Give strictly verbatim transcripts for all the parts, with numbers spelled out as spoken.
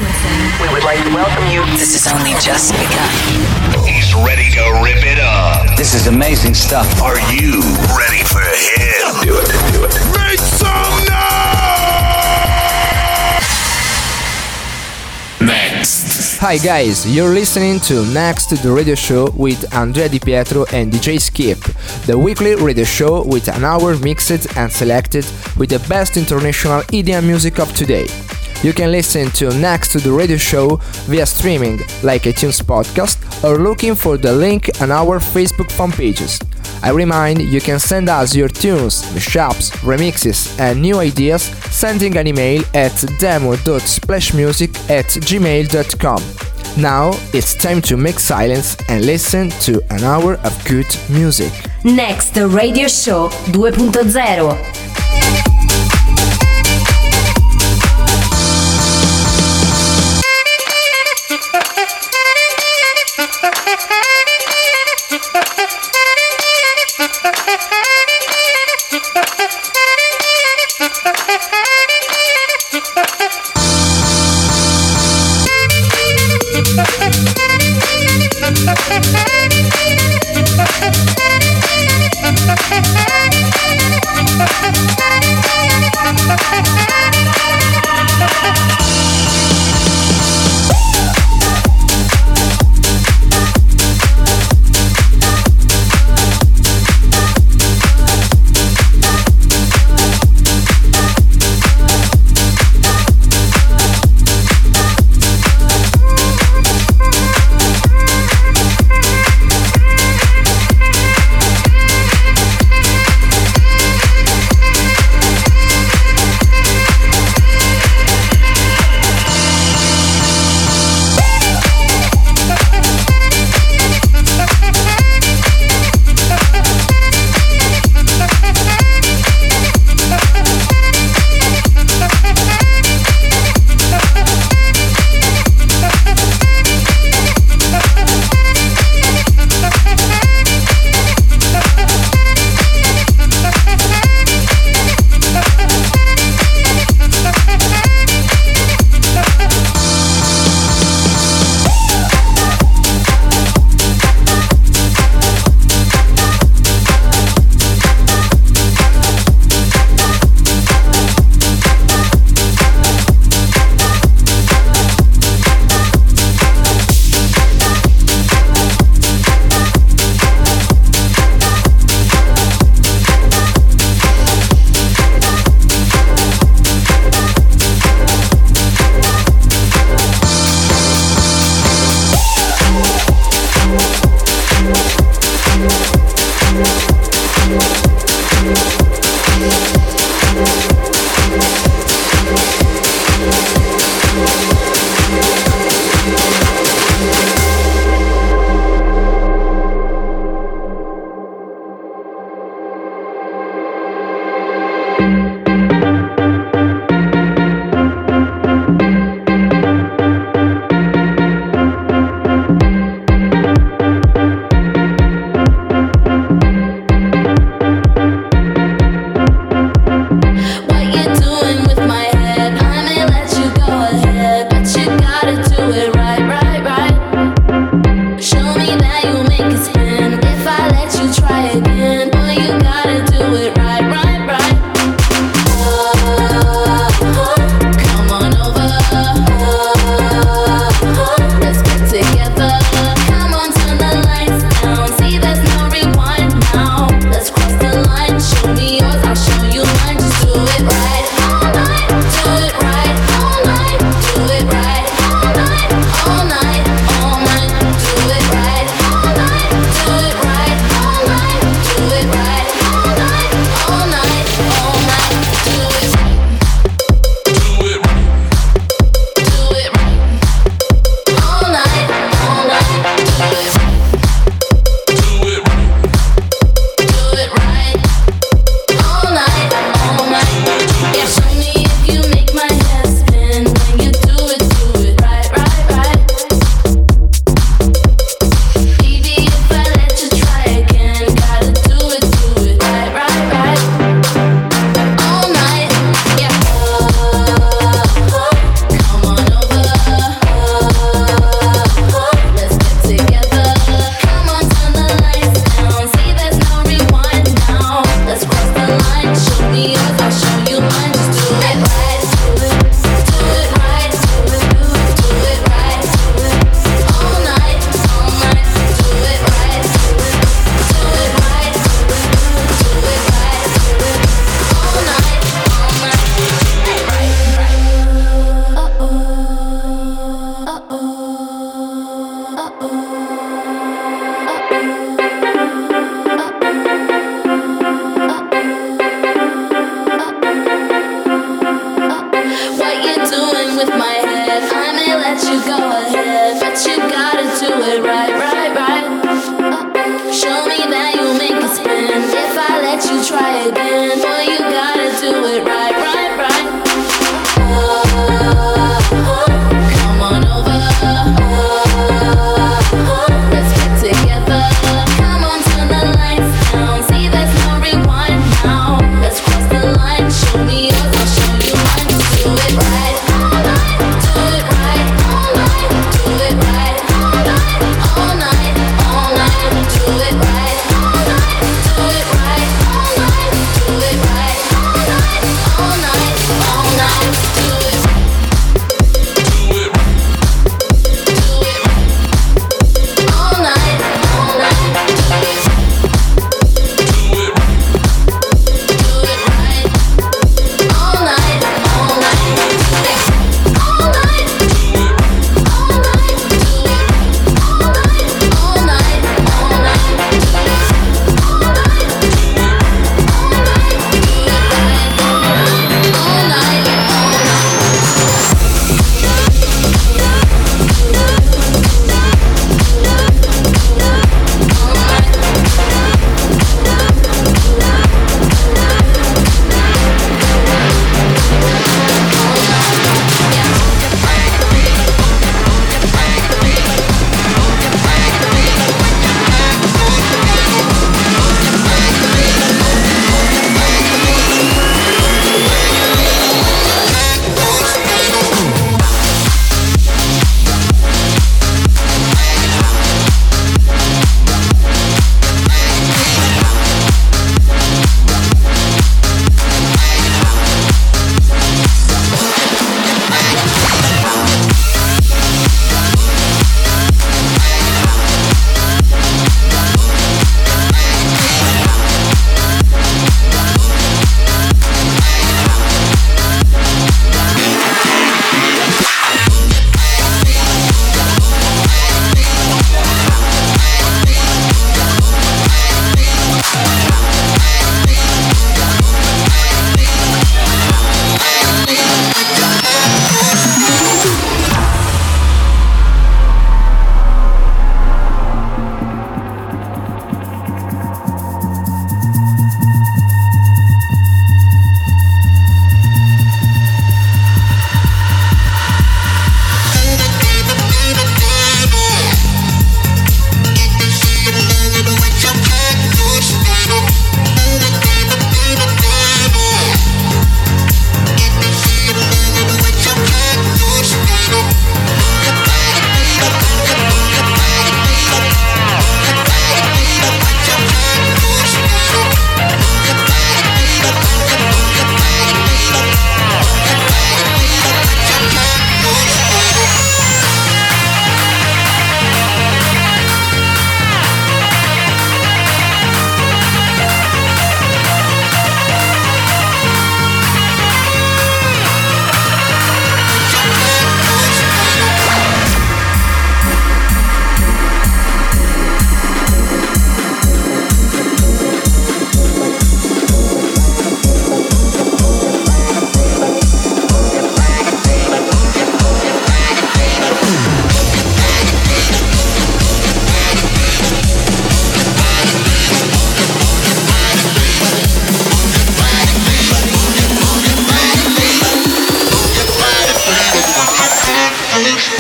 frequency. We would like to welcome you. This is only just begun. He's ready to rip it up. This is amazing stuff. Are you ready for him? Do it, do it. Make some noise! Next. Hi guys, you're listening to Next, the radio show with Andrea Di Pietro and D J Skip, the weekly radio show with an hour mixed and selected with the best international E D M music of today. You can listen to Next to the radio show via streaming like iTunes podcast or looking for the link on our Facebook fan pages. I remind you can send us your tunes, mashups, remixes and new ideas sending an email at demo dot splashmusic at gmail dot com. Now it's time to make silence and listen to an hour of good music. Next Radio Show due punto zero.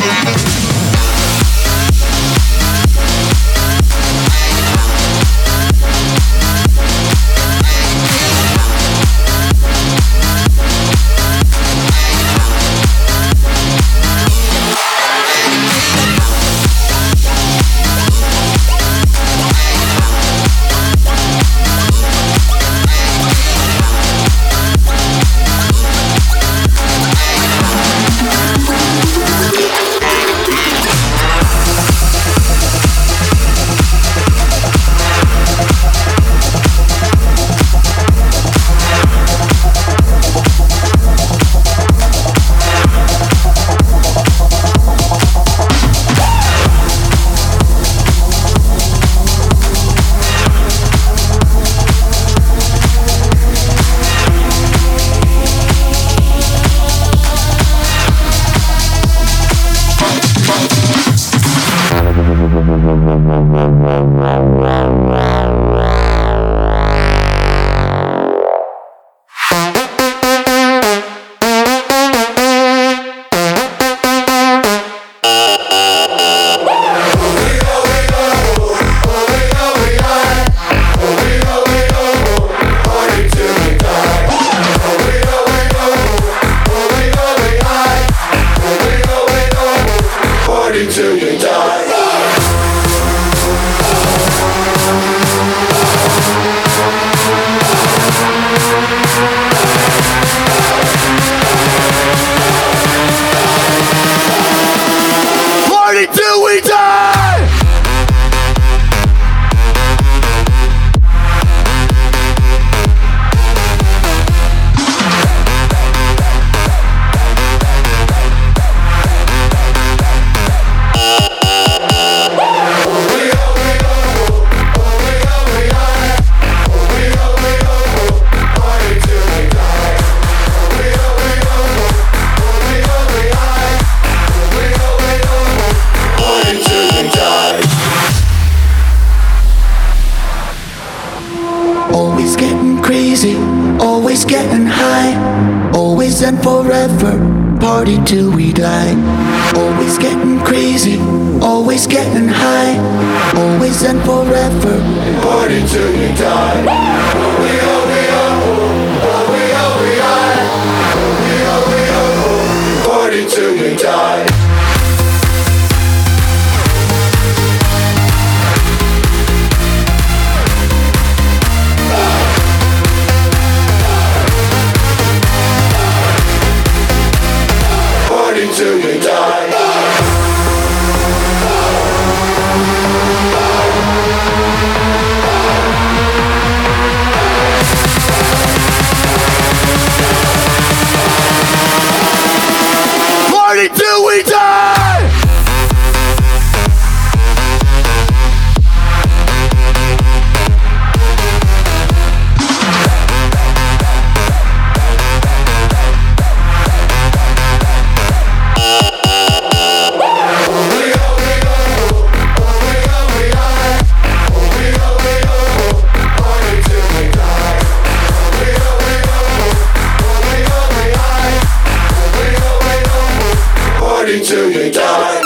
Party till we die. Always getting crazy, always getting high. Always and forever. Party till we die. Oh, we oh, we oh, oh, we oh, we are. Oh, we oh, we oh, party till we die. Till we die. Party till we die. Till we die.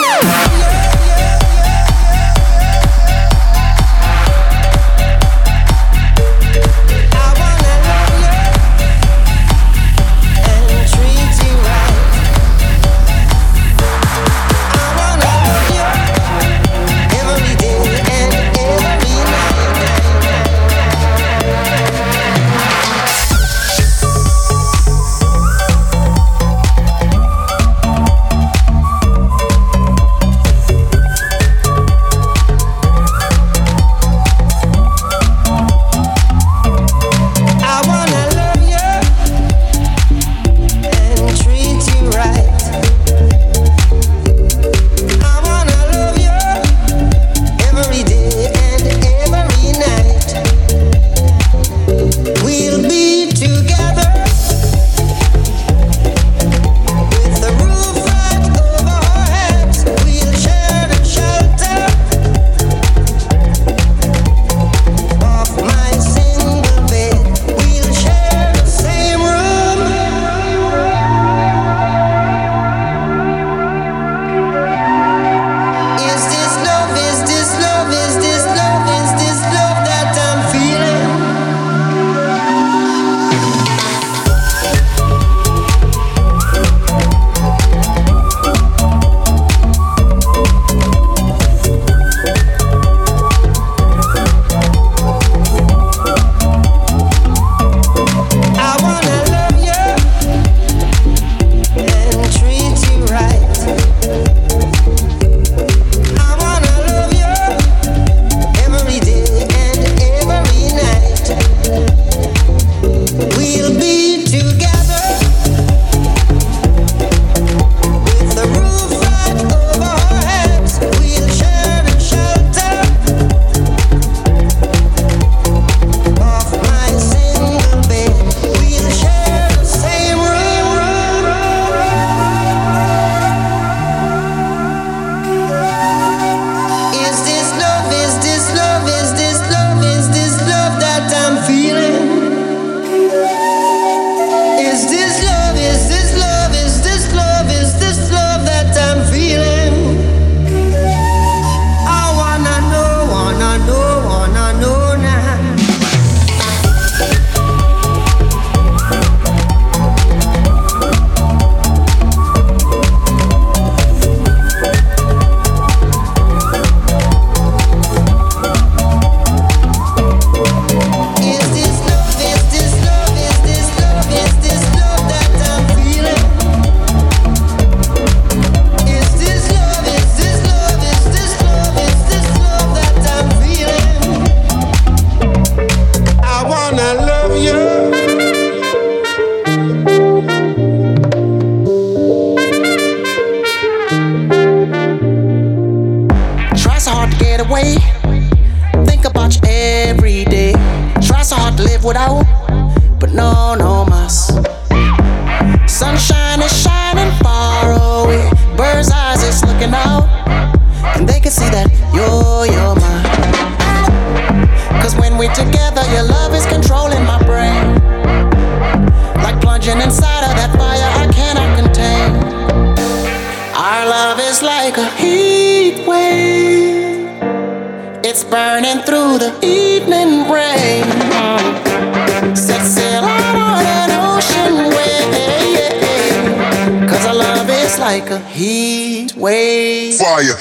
get away. Think about you every day. Try so hard to live without, but no, no mas. Sunshine is shining far away. Bird's eyes is looking out, and they can see that you're, you're mine. Cause when we're together, your love is controlling my brain. Like plunging inside of that fire I cannot contain. Our love is like a heat wave. It's burning through the evening rain. Set sail out on an ocean wave. Cause our love is like a heat wave. Fire.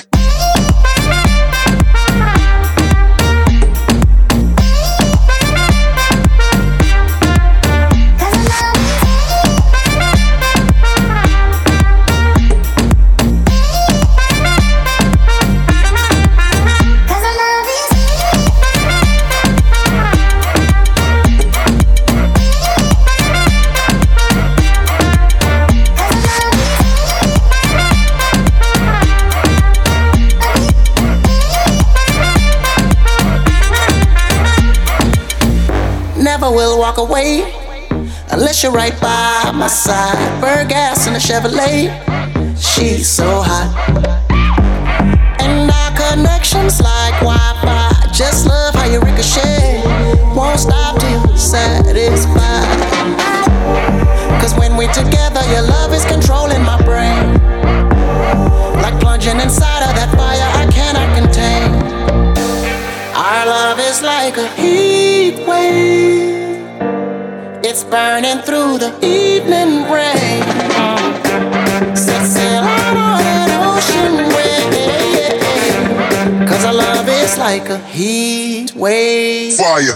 Never will walk away unless you're right by my side. Bird gas in a Chevrolet, she's so hot. And our connection's like Wi-Fi. Just love how you ricochet. Won't stop till you're satisfied. Cause when we're together, your love is controlling my brain. Like plunging inside of that fire I cannot contain. Our love is like a heat wave. It's burning through the evening rain. Set sail out on an ocean wave. Cause our love is like a heat wave. Fire.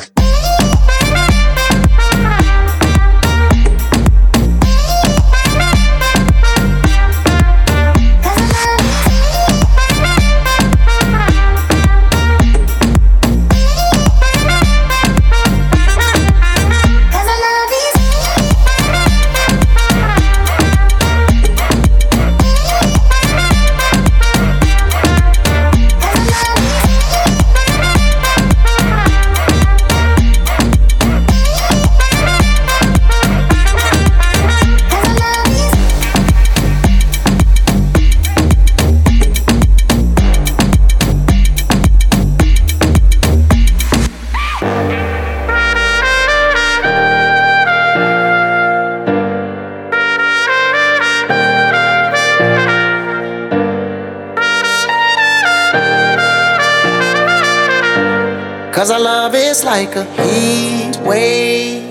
Cause our love is like a heat wave.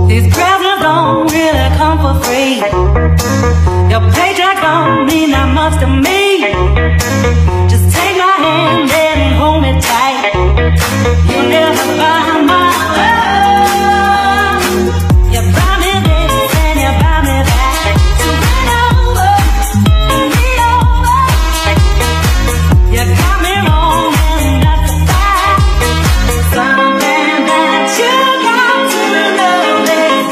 These presents don't really come for free. Your paycheck don't mean that much to me. Just take my hand and hold me tight. You'll never buy my love. You buy me this and you buy me that. So run over and lean over. You got me wrong and that's a fact. Something that you got to know is,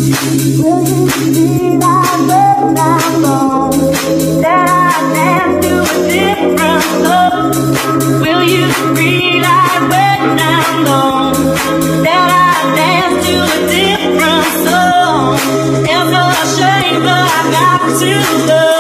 will you see that red down long that I dance to a different love? Will you realize when I'm gone that I dance to a different song? It's a shame, but I got to love.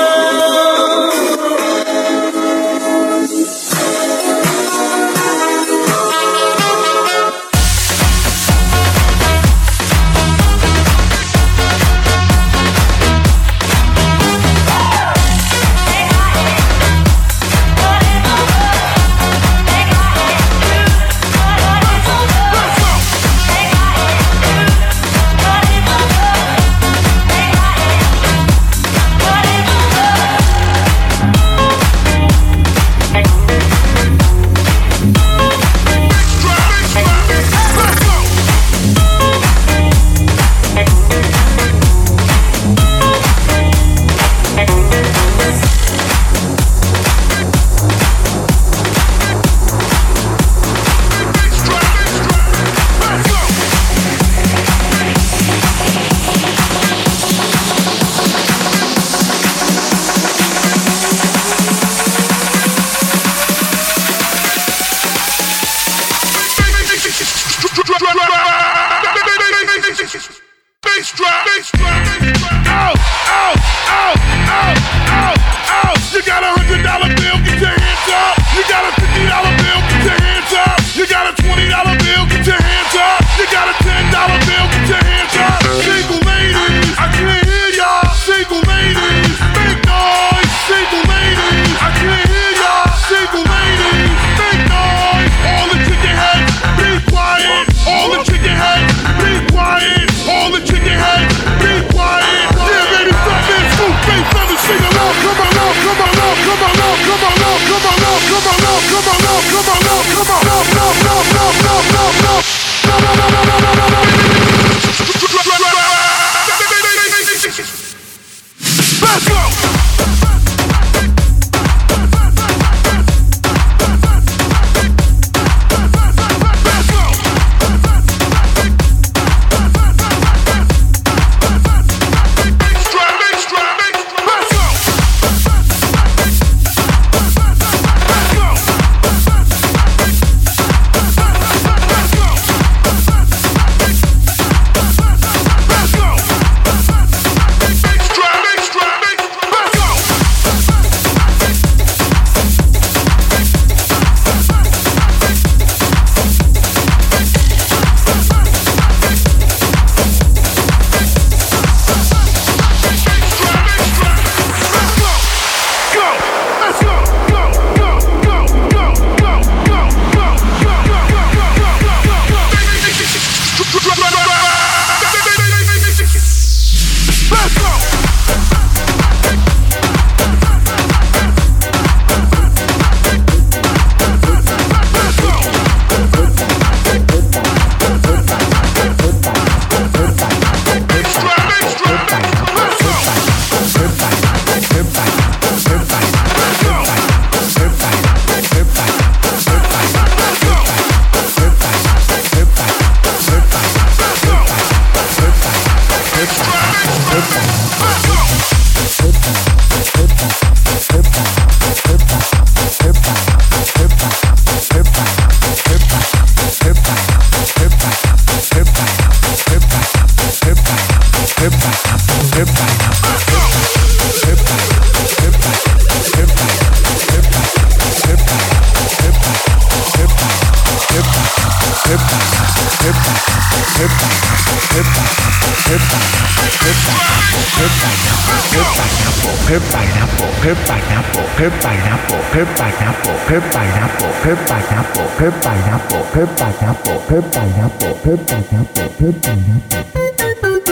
Pineapple, pineapple, pineapple, pineapple, pineapple, pineapple, pineapple.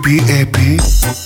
Repeat, repeat.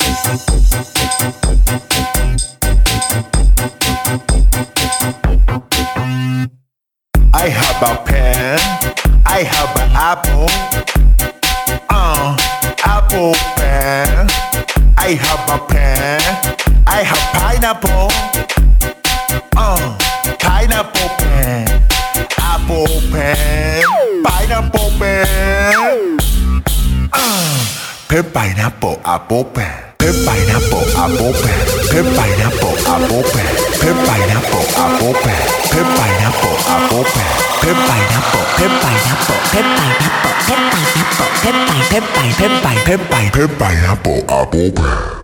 I have a pen, I have an apple, uh, apple pen. I have a pen, I have pineapple, uh, pineapple pen, apple pen, pineapple pen, uh, pen pineapple apple pen. Pen pineapple apple pen. Pen pineapple apple pen. Pen pineapple apple pen. Pen pineapple apple pen. Pen pineapple. Pen pineapple. Pen pineapple. Pen pineapple. Pen pine. Pen pine. Pen pine. Pen pine. Pen pineapple apple pen.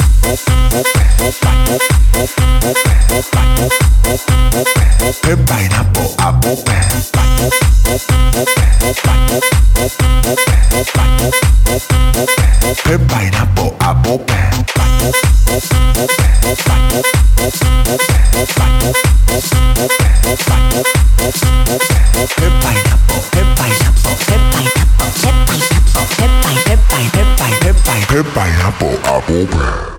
Pen pineapple apple pen. Pen pineapple apple pen. Pen pineapple apple pen.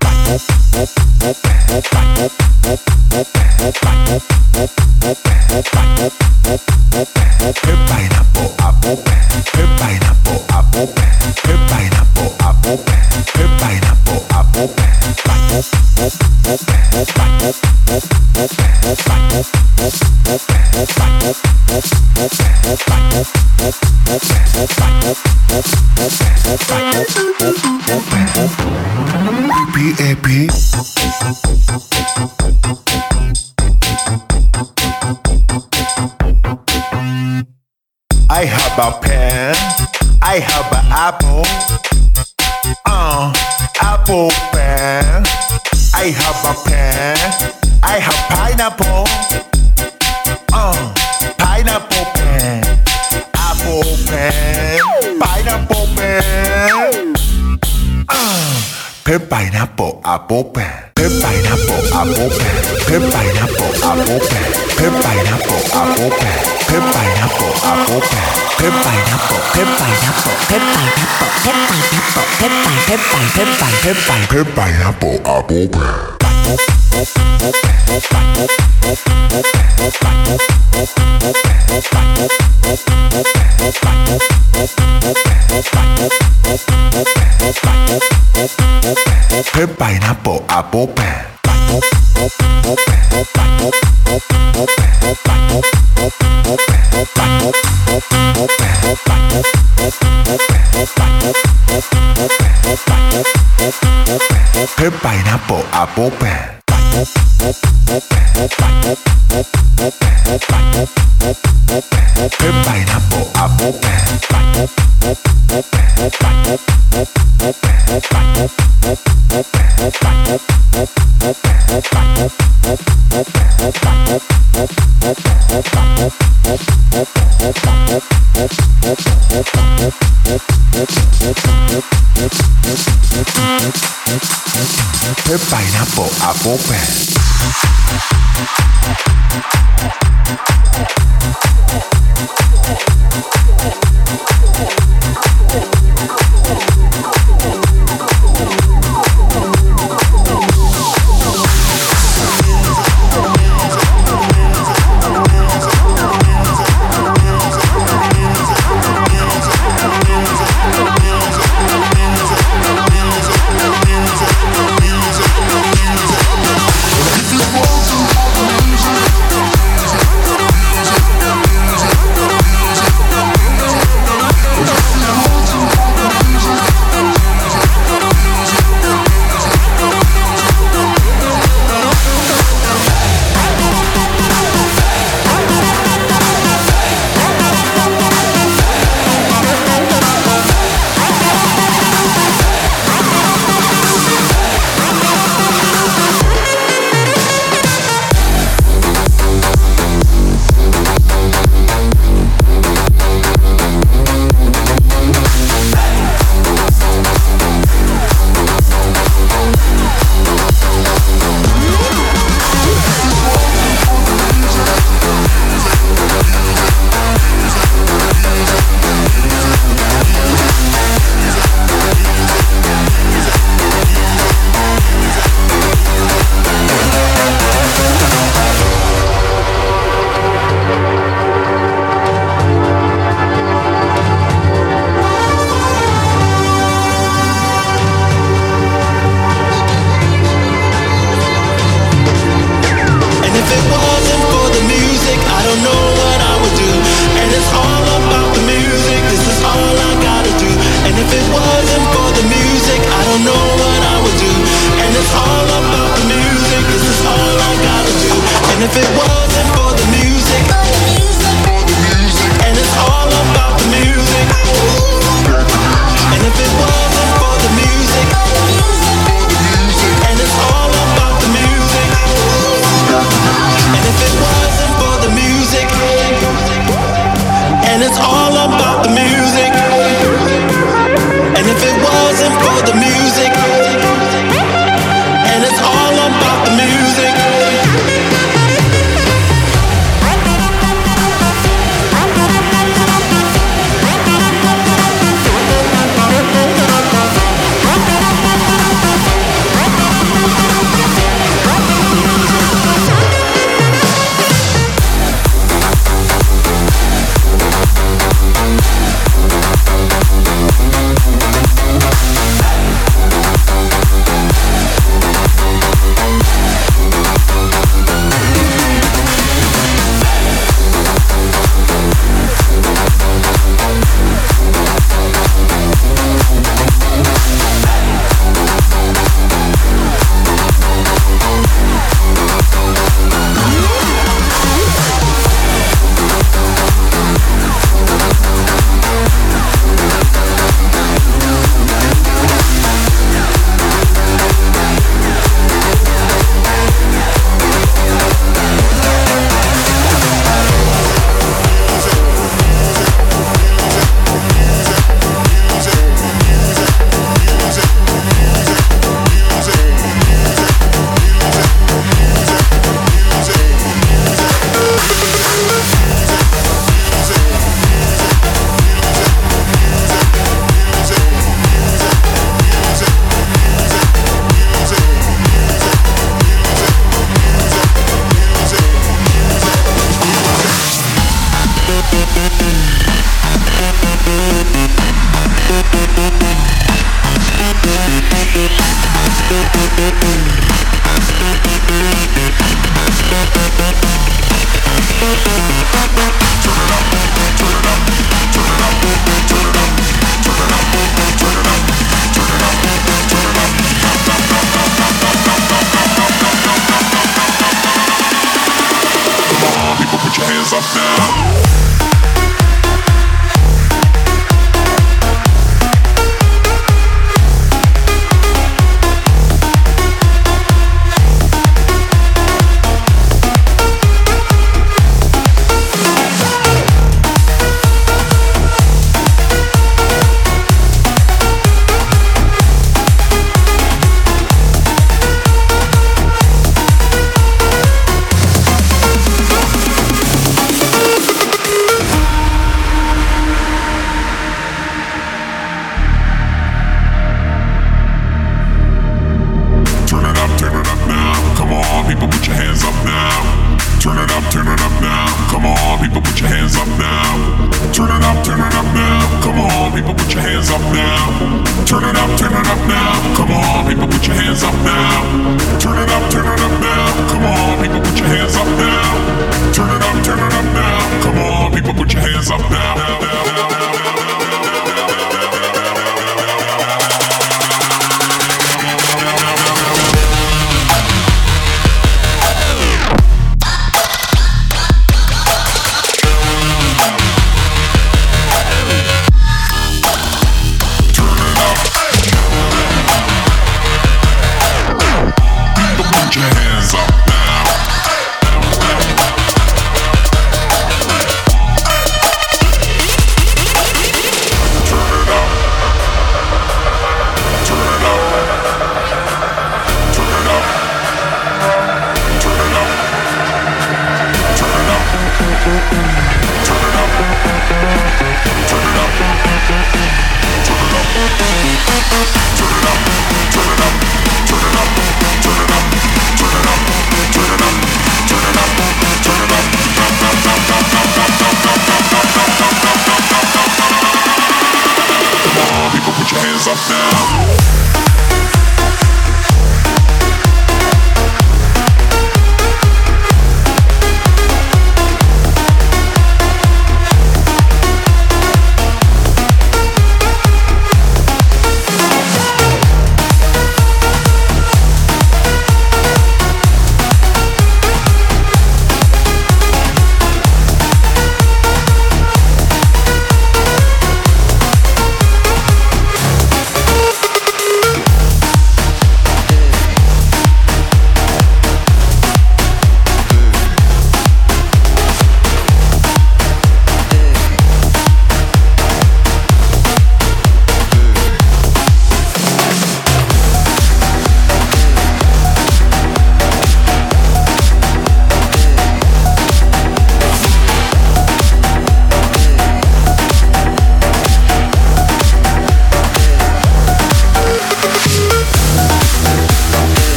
Repeat, repeat. I have a pen, I have an apple, uh, apple pen. I have a pen, I have pineapple, uh, pineapple pen, apple pen, pineapple pen, uh, pen pineapple apple pen. Pen pineapple apple pen. Pen pineapple apple pen. Pen pineapple apple pen. Pen pineapple apple pen. Pen pineapple. Pen pineapple. Pen pineapple. Pen pineapple. Pen pine. Pen pine. Pen pine. Pen pine. Pen pineapple apple pen. Pen pineapple apple pen. Pen pineapple apple pen. Pen pineapple apple pen. Pen pineapple apple pen. If you want to have music, music, music. And if it wasn't for the music, and it's all about the music. And if it wasn't for the music, and it's all about the music. And if it wasn't for the music, and it's all about the music. And if it wasn't for the music, and it's all about the music.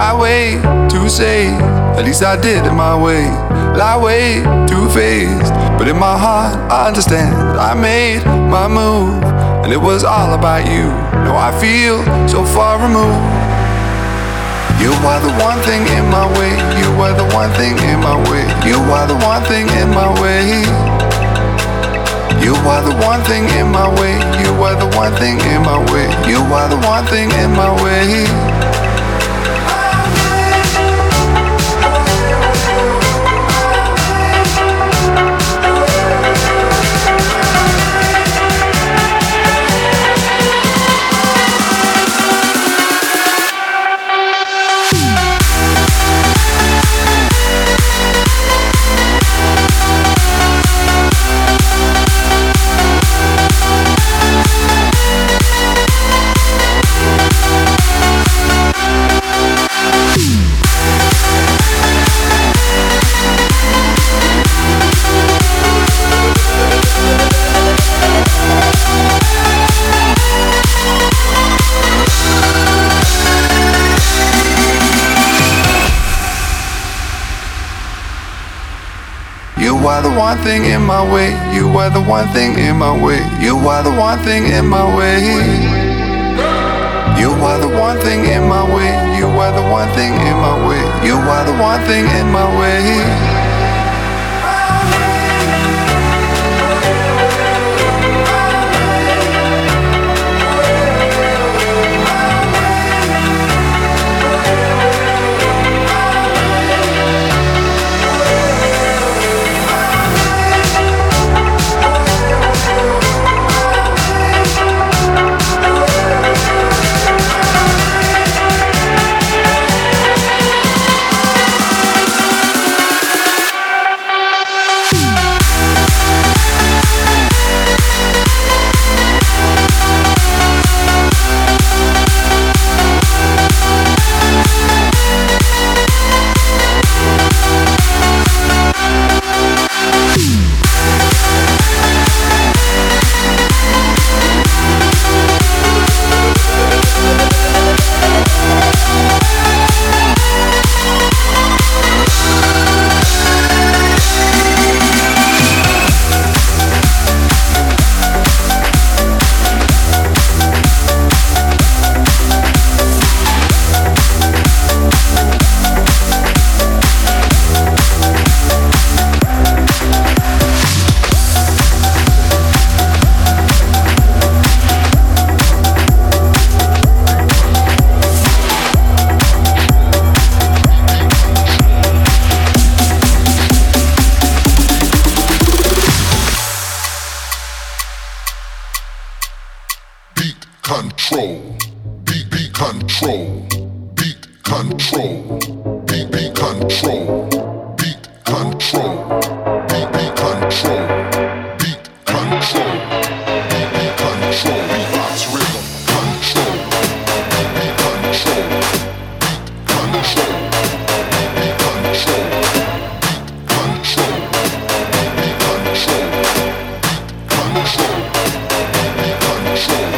lie way to say, at least I did it my way. Lie way too faced, but in my heart I understand I made my move, and it was all about you. Now I feel so far removed. You are the one thing in my way. You are the one thing in my way. You are the one thing in my way. You are the one thing in my way. You are the one thing in my way. You are the one thing in my way. You are the one thing in my way. You are the one thing in my way. You are the one thing in my way. You are the one thing in my way. You are the one thing in my way. You are the one thing in my way. control, beat beat control, beat control, beat beat control, beat control, beat beat control, beat control, beat beat control, beatbox rhythm control, beat beat control, beat control, beat control, beat control, beat control, beat control, beat control.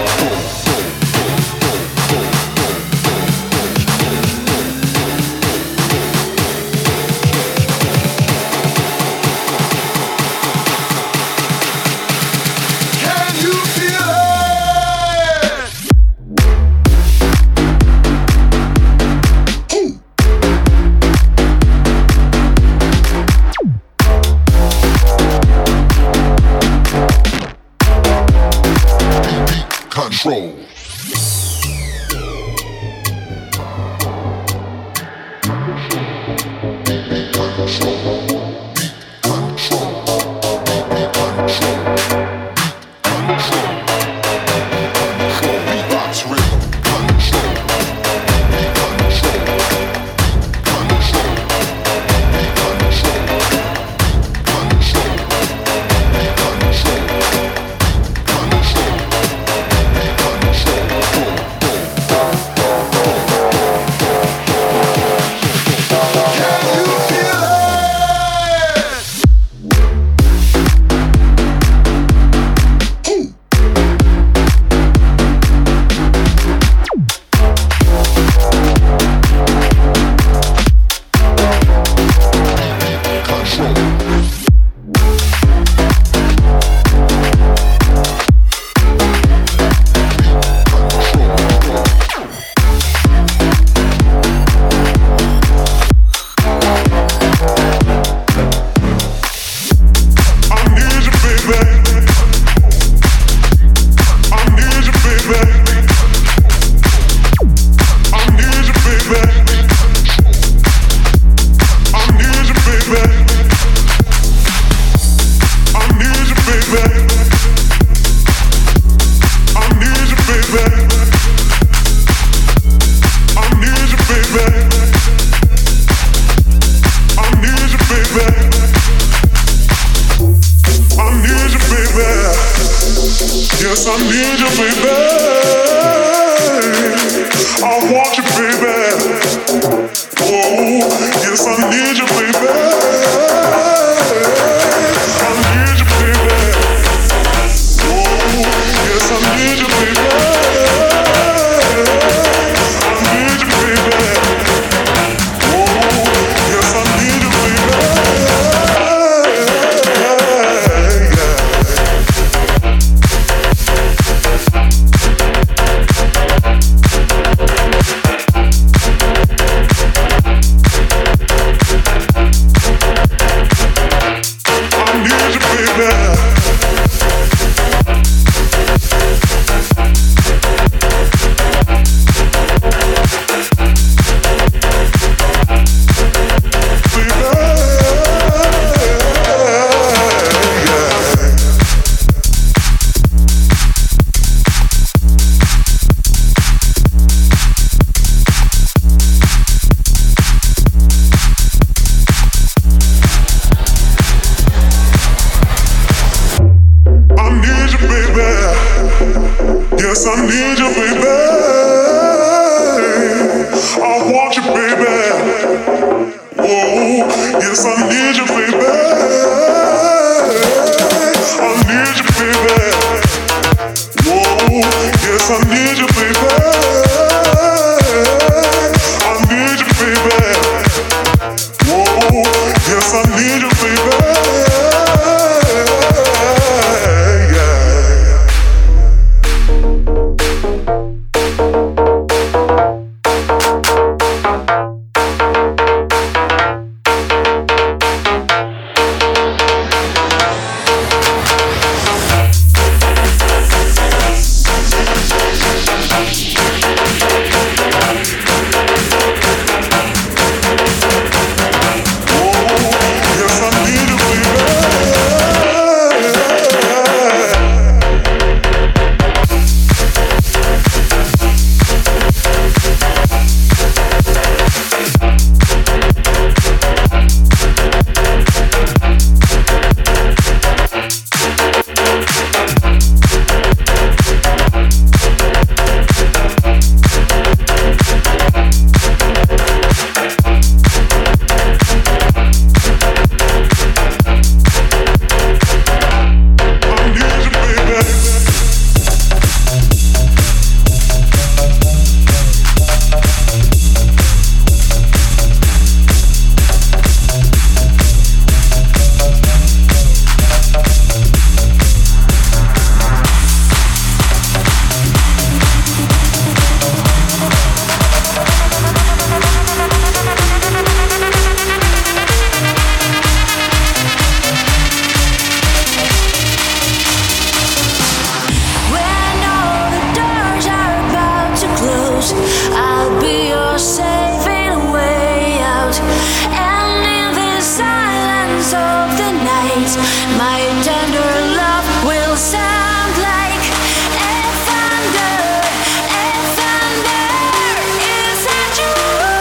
out. I'll be your saving way out. And in the silence of the night, my tender love will sound like a thunder, a thunder. Is that you?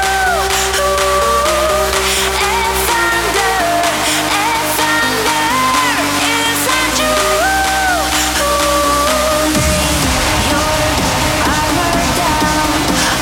A thunder, a thunder. Is that you? Lay your armor down.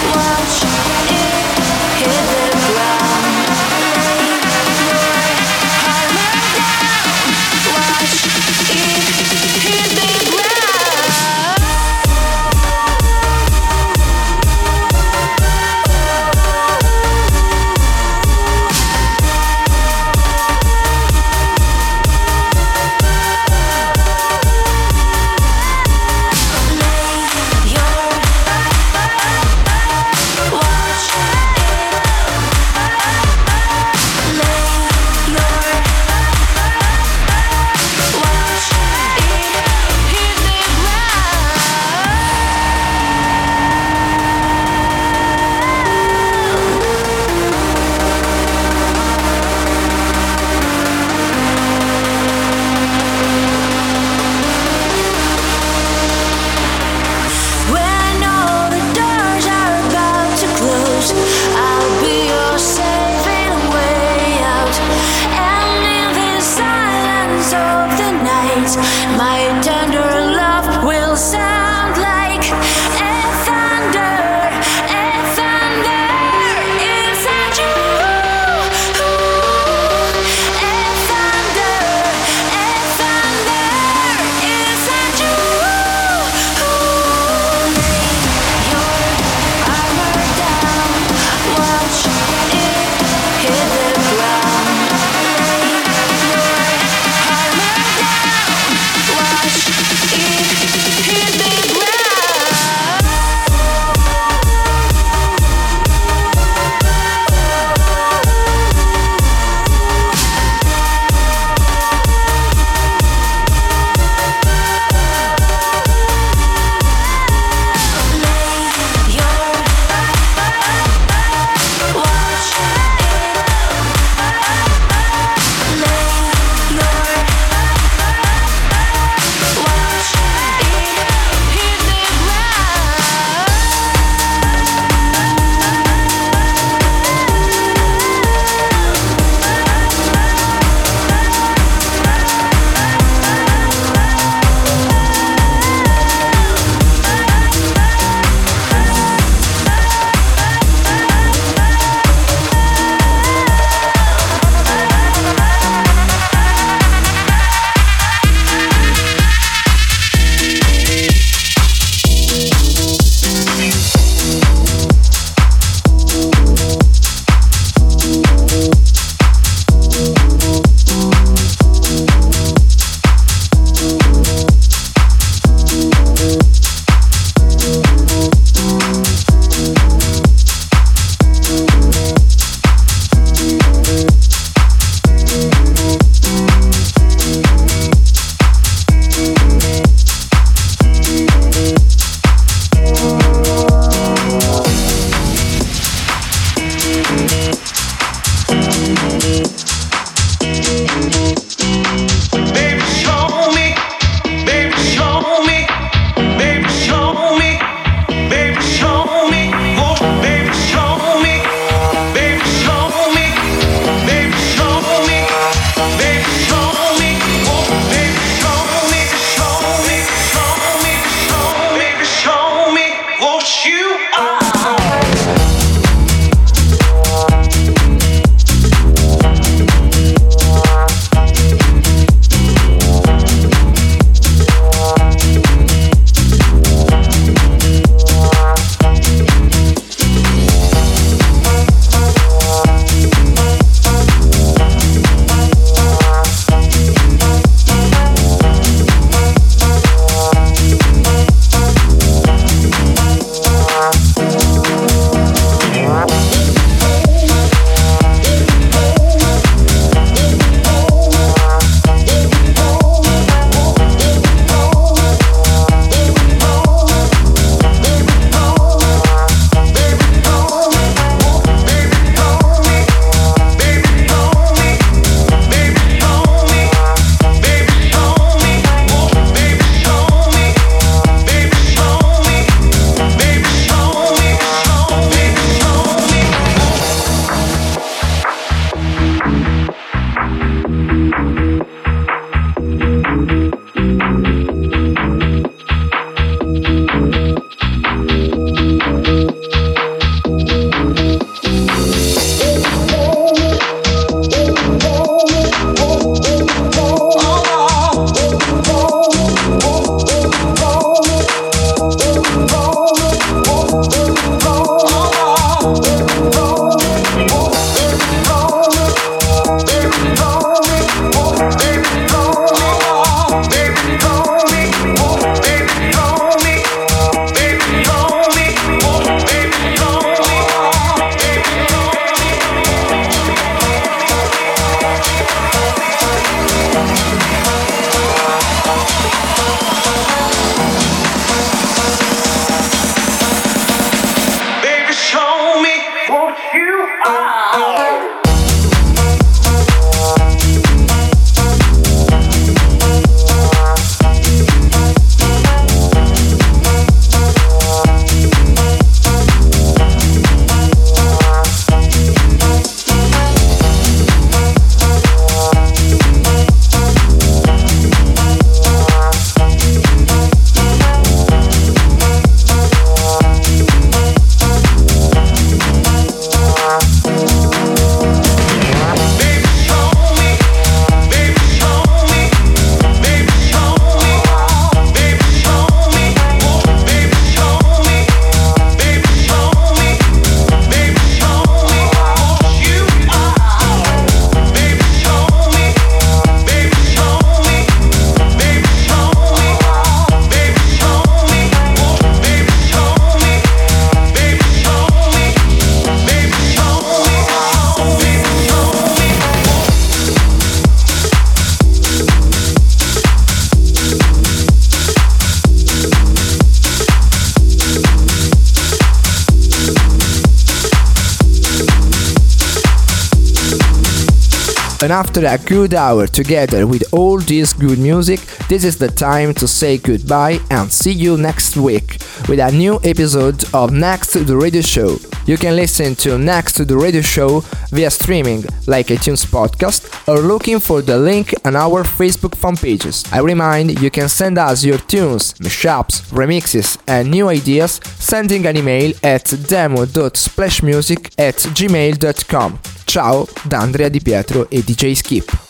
And after a good hour together with all this good music, this is the time to say goodbye and see you next week with a new episode of Next to the Radio Show. You can listen to Next to the Radio Show via streaming like iTunes Podcast or looking for the link on our Facebook fan pages. I remind you can send us your tunes, mashups, remixes and new ideas sending an email at demo dot splashmusic at gmail dot com. Ciao da Andrea Di Pietro e D J Skip.